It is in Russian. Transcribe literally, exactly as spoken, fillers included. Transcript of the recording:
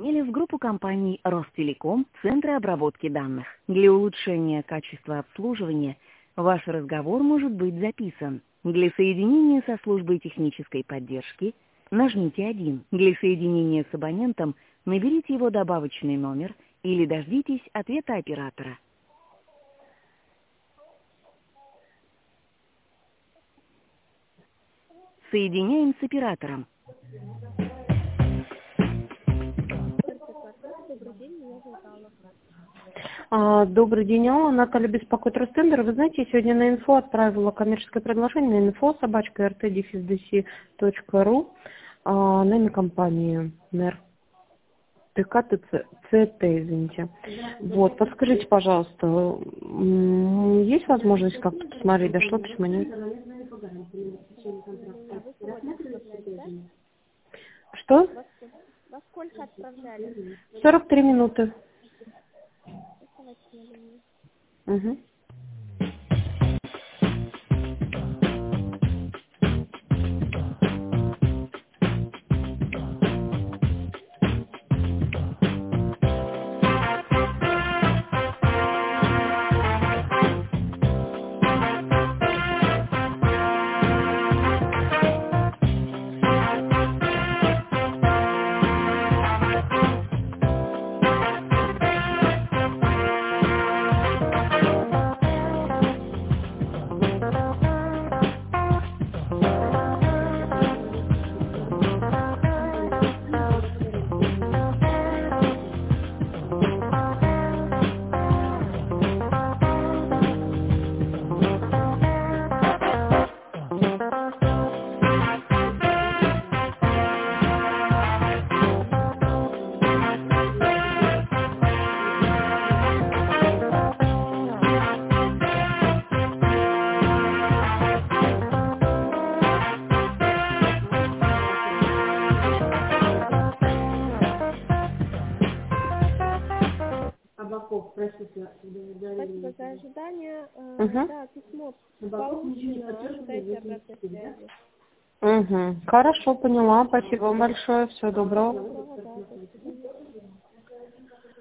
позвонили в группу компаний Ростелеком, центры обработки данных. Для улучшения качества обслуживания ваш разговор может быть записан. Для соединения со службой технической поддержки нажмите один. Для соединения с абонентом наберите его добавочный номер или дождитесь ответа оператора. Соединяем с оператором. А, Добрый день, Алла. Наталья беспокоит Ростендер. Вы знаете, я сегодня на инфо отправила коммерческое предложение на инфо собачка эр тэ дефис дэ си точка ру а, на имя компании НЭР. тэ ка тэ цэ тэ, извините. Вот, подскажите, пожалуйста, м, есть возможность как-то посмотреть, дошло письмо, нет? Что? Во сколько отправляли? сорок три минуты. Угу. Спасибо за ожидание. Угу. Да, письмо получено. Ожидайте обратной связи. Угу. Хорошо, поняла. Спасибо вам большое. Всего доброго. Доброго, да, спасибо.